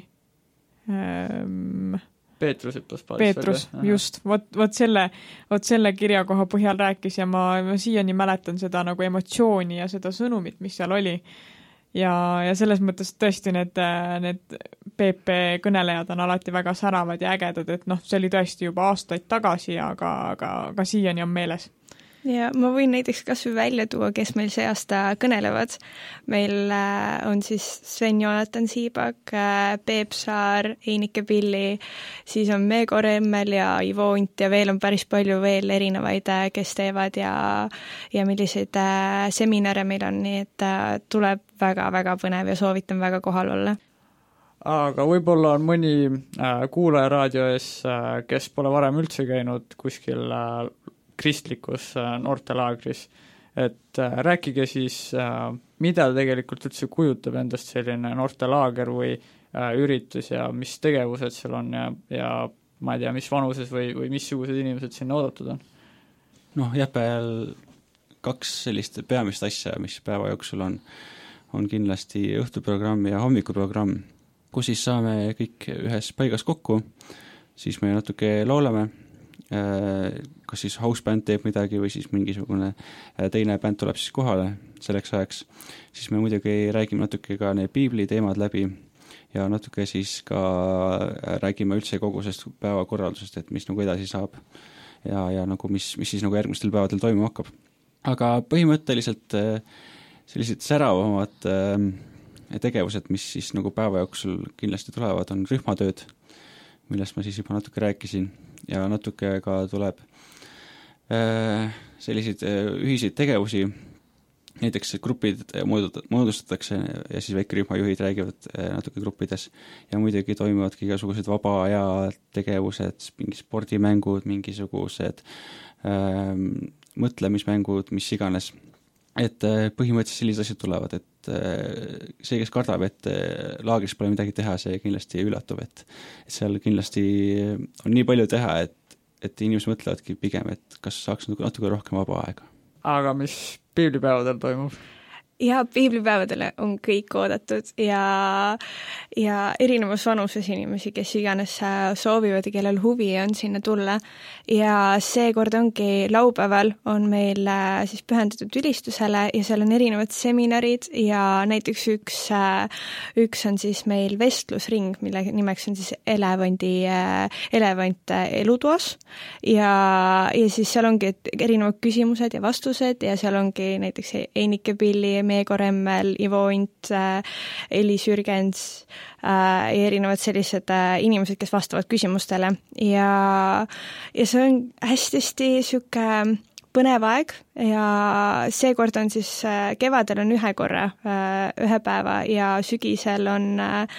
Speaker 1: Ähm,
Speaker 2: Peetrus hüppas paadist
Speaker 1: Peetrus, välja. Just. Vot, vot, selle, vot selle kirjakoha põhjal rääkis ja ma, ma siiani mäletan seda nagu emotsiooni ja seda sõnumit, mis seal oli. Ja, ja selles mõttes tõesti need, need P E P kõnelejad on alati väga säravad ja ägedad, et noh, see oli tõesti juba aastaid tagasi, aga, aga, aga siiani on meeles.
Speaker 5: Ja ma võin näiteks kas või välja tuua, kes meil see aasta kõnelevad. Meil on siis Sven-Jonatan Siibak, Peep Saar, Einike Pilli, siis on Meego Remmel ja Ivo Unt ja veel on päris palju veel erinevaid, kes teevad ja, ja milliseid seminare meil on, nii et tuleb väga-väga põnev ja soovitan väga kohal olla.
Speaker 2: Aga võib-olla on mõni kuulaja raadio ees, kes pole varem üldse käinud kuskil kristlikus noortelaagris, et rääkige siis, mida tegelikult üldse kujutab endast selline noortelaager või üritus ja mis tegevused seal on ja, ja ma ei tea, mis vanuses või, või missugused inimesed sinna oodatud on?
Speaker 3: Noh, Jäpel kaks sellist peamist asja, mis päeva jooksul on, on kindlasti õhtuprogramm ja hommikuprogramm, kus siis saame kõik ühes paigas kokku, siis me natuke laulame, kas siis house band teeb midagi või siis mingisugune teine bänd tuleb siis kohale selleks ajaks, siis me muidugi räägime natuke ka need piibli teemad läbi ja natuke siis ka räägime üldse kogu sellest päevakorraldusest, et mis nagu edasi saab ja, ja nagu mis, mis siis nagu järgmistel päevadel toimuma hakkab. Aga põhimõtteliselt sellised säravamad tegevused, mis siis nagu päeva jooksul kindlasti tulevad, on rühmatööd, millest ma siis juba natuke rääkisin ja natuke ka tuleb selliseid ühiseid tegevusi, näiteks grupid moodustatakse ja siis väikerühmajuhid räägivad natuke gruppides ja muidugi toimuvadki igasugused vaba aja tegevused, mingi spordimängud, mingisugused ähm, mõtlemismängud, mis iganes. Et põhimõtteliselt sellised asjad tulevad, et see, kes kardab, et laagris pole midagi teha, see kindlasti üllatub, et seal kindlasti on nii palju teha, et, et inimesed mõtlevadki pigem, et kas saaks natuke rohkem vaba aega.
Speaker 2: Aga mis piiblipäevadel toimub?
Speaker 5: Ja piiblipäevadele on kõik oodatud ja, ja erinevas vanuses inimesi, kes iganes soovivad ja kellel huvi on sinna tulla. Ja seekord ongi laupäeval on meil siis pühendatud ülistusele ja seal on erinevad seminarid ja näiteks üks, üks on siis meil vestlusring, mille nimeks on siis elevandi, elevant elutoas ja, ja siis seal ongi erinevad küsimused ja vastused ja seal ongi näiteks Einike Pilli, Meego Remmel, Ivo Unt, Elis Jürgens ja erinevad sellised inimesed, kes vastavad küsimustele ja, ja see on hästi-hästi sihuke põnev aeg ja seekord on siis, kevadel on ühe korra, ühe päeva ja sügisel on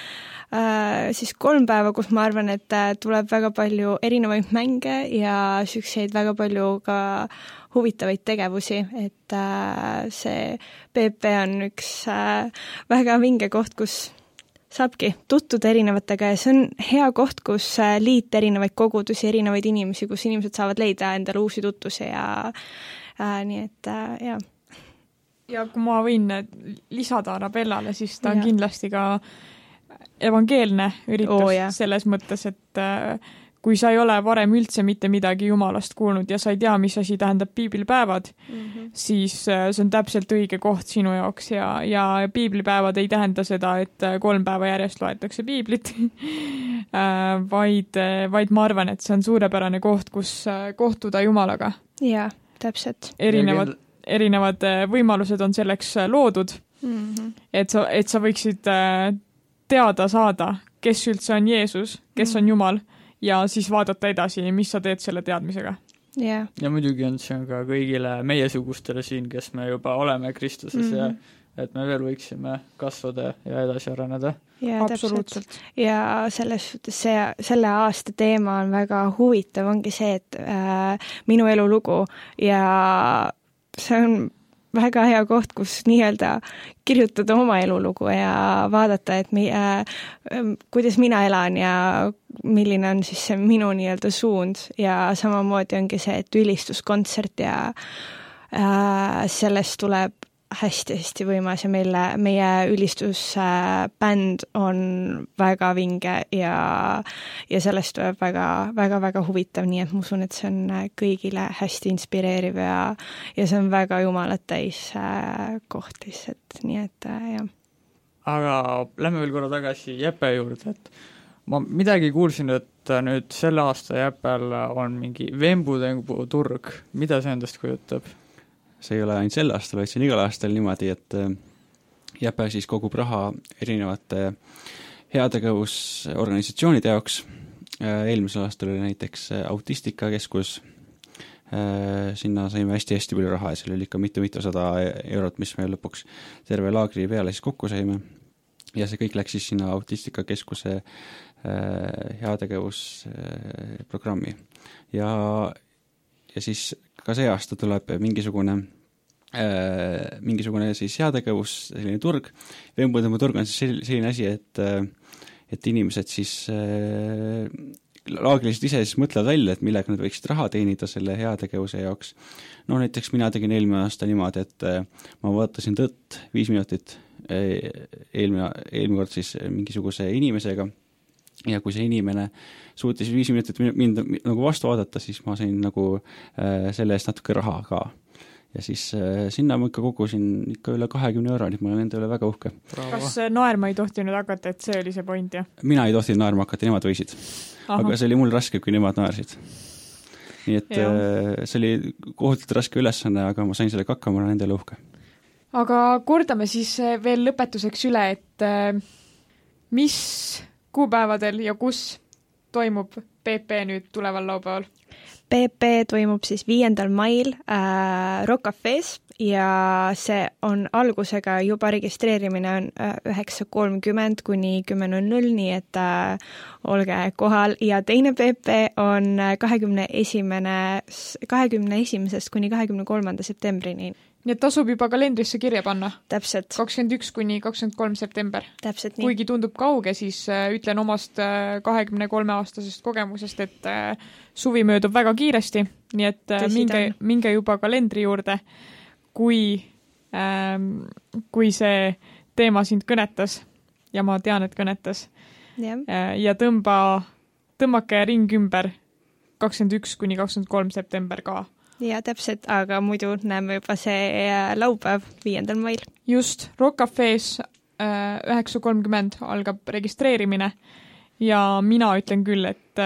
Speaker 5: siis kolm päeva, kus ma arvan, et tuleb väga palju erinevaid mänge ja sükseid väga palju ka huvitavaid tegevusi, et see P P on üks väga vinge koht, kus saabki tuttuda erinevatega ja see on hea koht, kus liita erinevaid kogudusi, erinevaid inimesi, kus inimesed saavad leida endale uusi tutvusi ja äh, nii et äh, jah.
Speaker 1: Ja kui ma võin lisada Arabellale, siis ta on
Speaker 5: ja. kindlasti
Speaker 1: ka evangeelne üritus
Speaker 5: oh, yeah.
Speaker 1: selles mõttes, et äh, kui sa ei ole varem üldse mitte midagi Jumalast kuulnud ja sa ei tea, mis asi tähendab piiblipäevad, mm-hmm. siis äh, see on täpselt õige koht sinu jaoks ja, ja piiblipäevad ei tähenda seda, et kolm päeva järjest loetakse piiblit, äh, vaid, vaid ma arvan, et see on suurepärane koht, kus kohtuda Jumalaga.
Speaker 5: Jaa, täpselt.
Speaker 1: Erinevad, erinevad võimalused on selleks loodud, mm-hmm. et, sa, et sa võiksid teada saada, kes üldse on Jeesus, kes mm-hmm. on Jumal, ja siis vaadata edasi, mis sa teed selle teadmisega.
Speaker 5: Yeah.
Speaker 2: Ja muidugi on see ka kõigile meiesugustele siin, kes me juba oleme Kristuses mm-hmm. ja et me veel võiksime kasvada ja edasi areneda.
Speaker 5: Ja, absoluutselt. Ja selles suhtes see, selle aasta teema on väga huvitav, ongi see, et äh, minu elulugu ja see on väga hea koht, kus nii-öelda kirjutada oma elulugu ja vaadata, et mi, äh, kuidas mina elan ja milline on siis see minu nii-öelda suund ja samamoodi ongi see, et ülistuskontsert ja äh, sellest tuleb hästi-hästi võimas ja meile, meie ülistusbänd on väga vinge ja, ja sellest tuleb väga, väga, väga huvitav, nii et ma usun, et see on kõigile hästi inspireeriv ja, ja see on väga jumalat täis koht lihtsalt, nii et jah.
Speaker 2: Aga lähme veel korra tagasi Jeppe juurde, et ma midagi kuulsin, et nüüd selle aasta Jeppel on mingi vembutembu turg, mida see endast kujutab?
Speaker 3: See ei ole ainult sel aastal, vaid see on igal aastal niimoodi, et Jeppe siis kogub raha erinevate heategevusorganisatsioonide jaoks. Eelmisel aastal oli näiteks autistikakeskus, sinna saime hästi-hästi palju raha ja seal oli ikka mitu-mitusada eurot, mis me lõpuks terve laagri peale siis kokku saime. Ja see kõik läks siis sinna autistikakeskuse heategevusprogrammi. Ja, ja siis ka see aasta tuleb mingisugune, äh, mingisugune siis heategevus, selline turg. Vembutembu turg on siis selline asi, et, et inimesed siis äh, laagiliselt ise siis mõtlevad välja, et millega nad võiksid raha teenida selle heategevuse jaoks. No näiteks mina tegin eelmine aasta niimoodi, et äh, ma vaatasin tõtt viis minutit äh, eelmine, eelmine kord siis mingisuguse inimesega. Ja kui see inimene suutis viis minutit mind nagu vastu vaadata, siis ma sain nagu äh, selle eest natuke raha ka. Ja siis äh, sinna ma ikka kogusin ikka üle kahekümne euro, nii ma olen enda üle väga uhke.
Speaker 1: Bravo. Kas naerma ei tohtinud hakata, et see oli see point, jah? Mina
Speaker 3: ei tohtinud naerma hakata, nemad võisid. Aha. Aga see oli mul raske, kui nemad naersid. Nii et äh, see oli kohutult raske ülesanne, aga ma sain sellega hakkama, ma olen endale uhke.
Speaker 1: Aga kordame siis veel lõpetuseks üle, et äh, mis kuupäevadel ja kus toimub P P nüüd tuleval laupäeval?
Speaker 5: P P toimub siis viiendal mail äh, Rock Cafe's ja see on algusega juba registreerimine on üheksa kolmkümmend kuni kümme null null, nii et äh, olge kohal ja teine P P on kahekümne esimene, kahekümne esimesest kuni kahekümne kolmanda septembrini.
Speaker 1: Nii et tasub juba kalendrisse kirja panna.
Speaker 5: Täpselt.
Speaker 1: kakskümmend üks kuni kakskümmend kolm september.
Speaker 5: Täpselt nii.
Speaker 1: Kuigi tundub kauge, siis ütlen omast kahekümne kolme aastasest kogemusest, et suvi möödub väga kiiresti, nii et minge, minge juba kalendri juurde, kui, ähm, kui see teema sind kõnetas ja ma tean, et kõnetas. Ja, ja tõmba, tõmmake ring ümber kakskümmend üks kuni kakskümmend kolm september ka.
Speaker 5: Ja täpselt, aga muidu näeme juba see laupäev viiendal mail.
Speaker 1: Just, Rock Cafe's üheksa kolmkümmend algab registreerimine ja mina ütlen küll, et,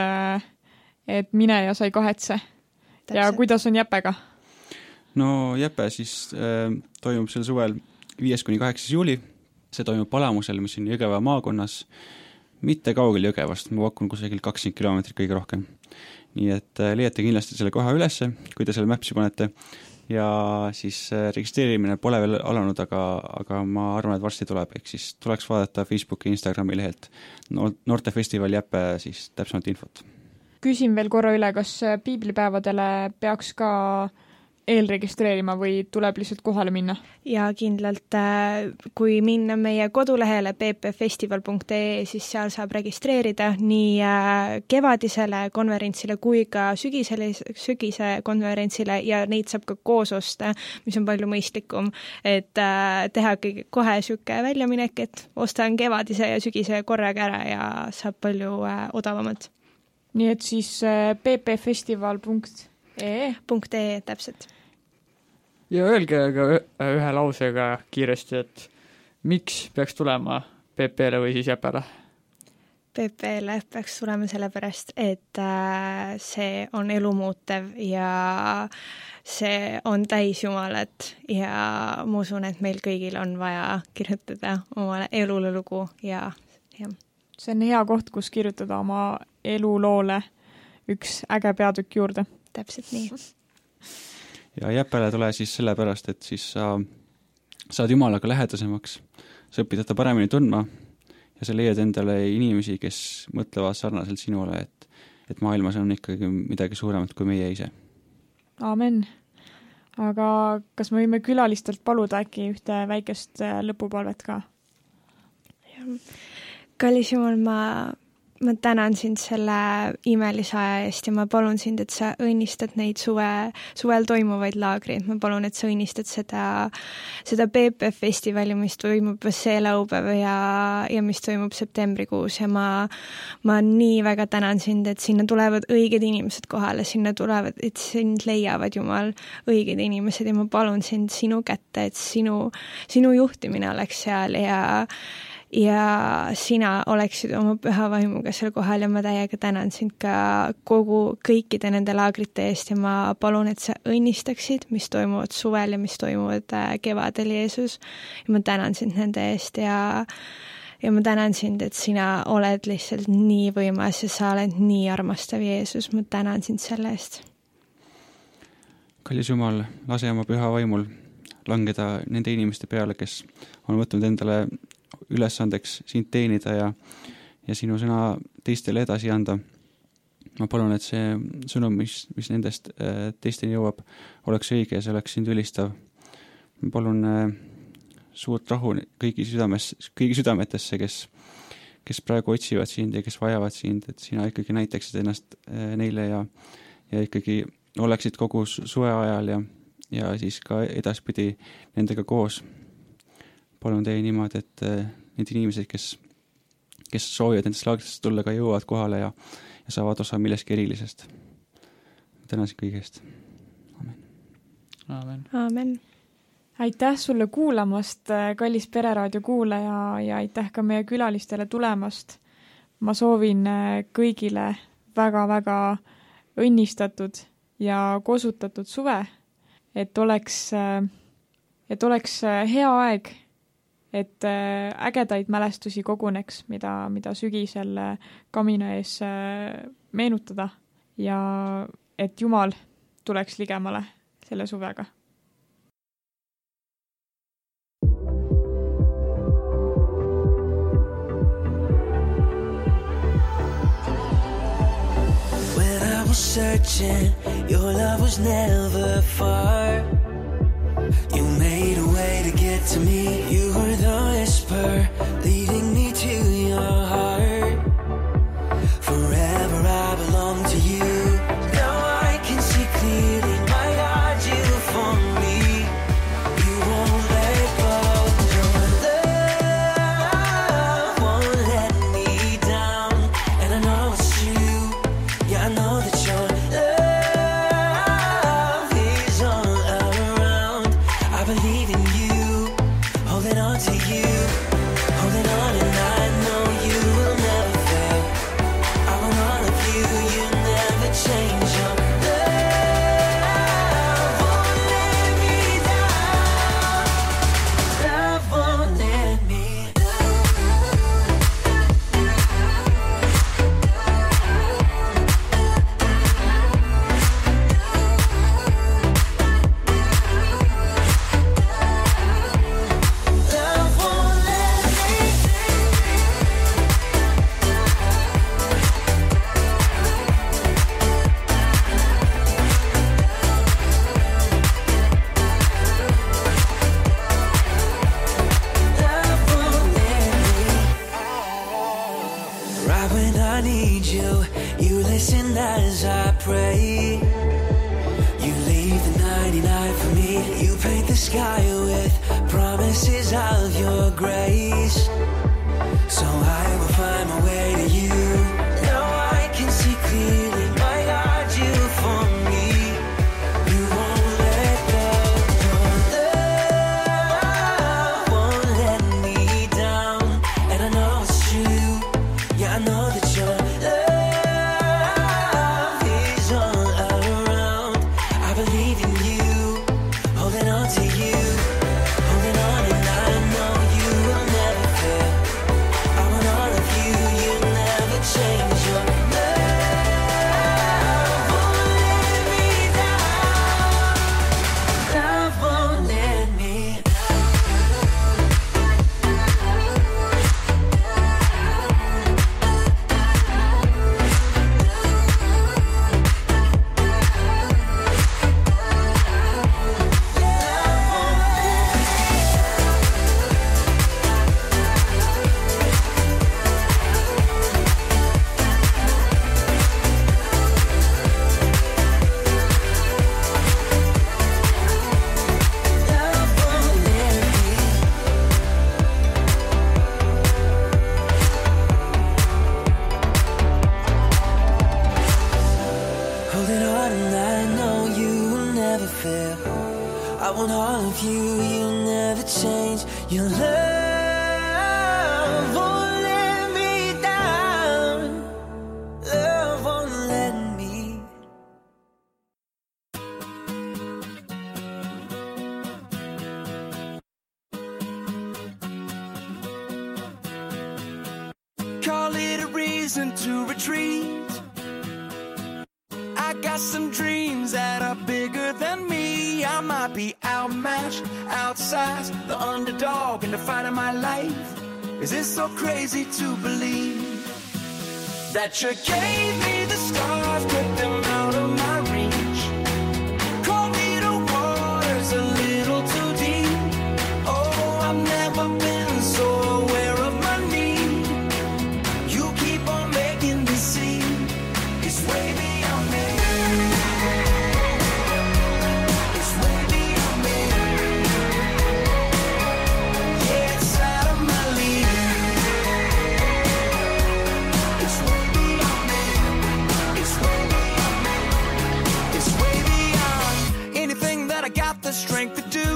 Speaker 1: et mine ja sai kahetse. Täpselt. Ja kuidas on Jeppega?
Speaker 3: No Jeppe siis äh, toimub sel suvel viies kuni kaheksas juuli, see toimub Palamusel, mis on Jõgeva maakonnas, mitte kaugel Jõgevast, ma pakun kusagil kakskümmend kilomeetrit kõige rohkem. Nii et leiate kindlasti selle koha ülesse, kui te selle Mapsi panete, ja siis registreerimine pole veel alanud, aga, aga ma arvan, et varsti tuleb, ehk siis tuleks vaadata Facebooki ja Instagrami lehelt Noortefestival Jäpe siis täpsemalt infot.
Speaker 1: Küsin veel korra üle, kas piiblipäevadele peaks ka eelregistreerima või tuleb lihtsalt kohale minna?
Speaker 5: Ja kindlalt, kui minna meie kodulehele p p festival punkt e, siis seal saab registreerida nii kevadisele konverentsile kui ka sügisele, sügise konverentsile ja neid saab ka koos osta, mis on palju mõistlikum, et teha kohe süke väljaminek, et ostan kevadise ja sügise korraga ära ja saab palju odavamalt.
Speaker 1: Nii et siis p p festival punkt e
Speaker 5: punkt e täpselt.
Speaker 2: Ja öelge ka ühe lausega kiiresti, et miks peaks tulema P P-le või siis Jäpele?
Speaker 5: P P-le peaks tulema sellepärast, et see on elumuutev ja see on täis Jumalat ja ma usun, et meil kõigil on vaja kirjutada oma elule lugu ja, ja.
Speaker 1: See on hea koht, kus kirjutada oma eluloole üks äge peatükk juurde.
Speaker 5: Täpselt nii.
Speaker 3: Ja Jäpele tule siis sellepärast, et siis sa saad Jumalaga lähedasemaks, sa õpid ta paremini tundma ja sa leiad endale inimesi, kes mõtlevad sarnaselt sinule, et, et maailmas on ikkagi midagi suuremat kui meie ise.
Speaker 1: Aamen. Aga kas me võime külalistelt paluda äkki ühte väikest lõpupalvet ka?
Speaker 5: Kallis Jumal, ma ma tänan sind selle imelise aja eest ja ma palun sind, et sa õnnistad neid suve, suvel toimuvaid laagreid. Ma palun, et sa õnnistad seda, seda P P festivali, mis toimub see laupäev ja, ja mis toimub septembrikuus ja ma, ma nii väga tänan sind, et sinna tulevad õiged inimesed kohale, sinna tulevad, et sind leiavad Jumal õiged inimesed ja ma palun sind sinu kätte, et sinu, sinu juhtimine oleks seal ja ja sina oleksid oma püha vaimuga seal kohal ja ma täiega tänan sind ka kogu kõikide nende laagrite eest ja ma palun, et sa õnnistaksid, mis toimuvad suvel ja mis toimuvad kevadel Jeesus ja ma tänan sind nende eest ja, ja ma tänan sind, et sina oled lihtsalt nii võimas ja sa oled nii armastav Jeesus, ma tänan sind selle eest.
Speaker 3: Kallis Jumal, lase oma püha vaimul langeda nende inimeste peale, kes on võtnud endale ülesandeks sind teenida ja, ja sinu sõna teistele edasi anda. Ma palun, et see sõnum, mis, mis nendest teisteni jõuab, oleks õige ja see oleks sind ülistav. Ma palun suurt rahu kõigi, südames, kõigi südametesse, kes, kes praegu otsivad sind ja kes vajavad sind, et sina ikkagi näitaksid ennast neile ja, ja ikkagi oleksid kogu suve ajal ja, ja siis ka edaspidi nendega koos. Palun teie niimoodi, et need inimesed, kes, kes soovivad nendest laagritest tulla, ka jõuavad kohale ja, ja saavad osa milleski erilisest. Tänasin kõigest. Amen.
Speaker 2: Amen.
Speaker 5: Amen.
Speaker 1: Aitäh sulle kuulamast, kallis Pereraadio kuulaja ja aitäh ka meie külalistele tulemast. Ma soovin kõigile väga-väga õnnistatud ja kosutatud suve, et oleks, et oleks hea aeg, et ägedaid mälestusi koguneks, mida, mida sügisel kamina ees meenutada ja et Jumal tuleks ligemale selle suvega.
Speaker 4: When I was searching, your love was never far. You made a way to get to me. You were the whisper leading me to your heart. Forever I belong to you. Now I can see clearly, my God, you for me. You won't let go. Your love won't let me down. And I know it's you. Yeah, I know that your love is all around. I believe in you, holding on to you, holding on to And as I pray, you leave the ninety-nine for me. You paint the sky with promises of your grace. So I will find my way to you. Now I can see clearly, my God, you for me. You won't let go. Your love won't let me down. And I know it's true. Yeah, I know that your love is all around. I believe in you, holding on to you, holding on, and I know you will never fail. I want all of you, you never change. Your love won't let me down. Love won't let me holding on, and I know you will never fail. I want all of you, you'll never change. Your love won't let me down. Love won't let me.
Speaker 7: Call it a reason to retreat. I got some dreams that are bigger than me. I might be outmatched, outsized, the underdog in the fight of my life. Is this so crazy to believe that you gave me the stars, put them out of my reach? Call me the waters a little too deep. Oh, I've never been so aware of my need. You keep on making me see it's way beyond me. It's way beyond me. Yeah, it's out of my league. It's way beyond me. It's way beyond me. It's way beyond anything that I got the strength to do.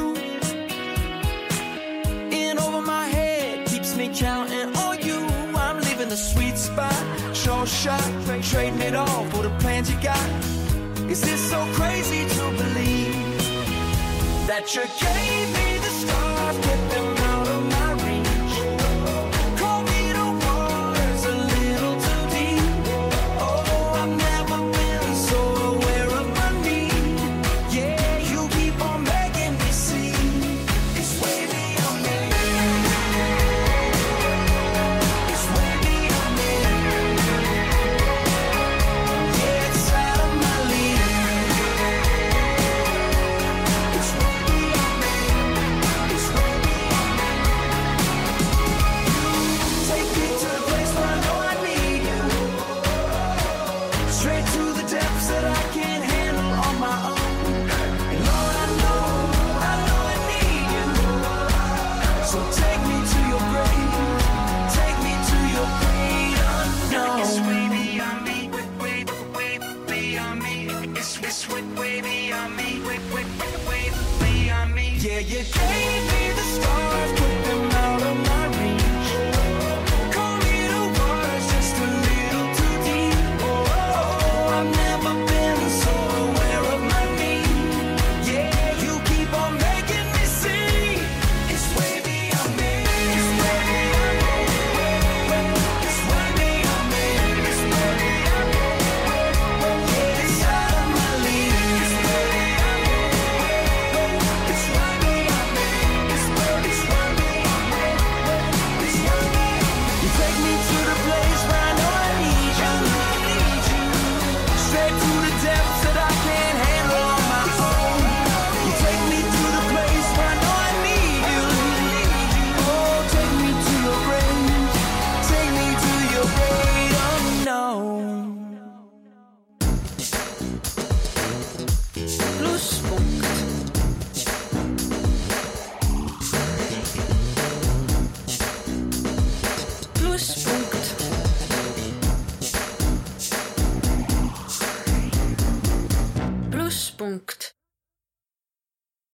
Speaker 7: In over my head keeps me counting on you. I'm leaving the sweet spot, sure shot, trading it all for the plans you got. Is this so crazy to believe that you gave me the stars, put them out of my reach? Call me the waters a little too deep. Oh, I've never been so aware of my need. Yeah, you keep on making me see it's way beyond me. It's way beyond me. Yeah, it's out of my league. It's way beyond me. It's way beyond me. Take me to the place where I know I need you. Straight to the depths that I can't handle on my own. And Lord, I know, I know I need you. So take me to your grave. Take me to your great unknown. It's way beyond me. Way, way, way beyond me. It's, it's way, way beyond me. Way, way, way beyond me. Yeah, you gave me the stars, put them out of my reach. Call me the waters just a little too deep. Oh, I've never been so aware of my need. Yeah, you keep on making me see it's way beyond me. It's way beyond me. It's way beyond me. It's way beyond me. Yeah, it's out of my league. It's way beyond me. It's way beyond me. It's way, it's way beyond me.
Speaker 8: plusspunkt.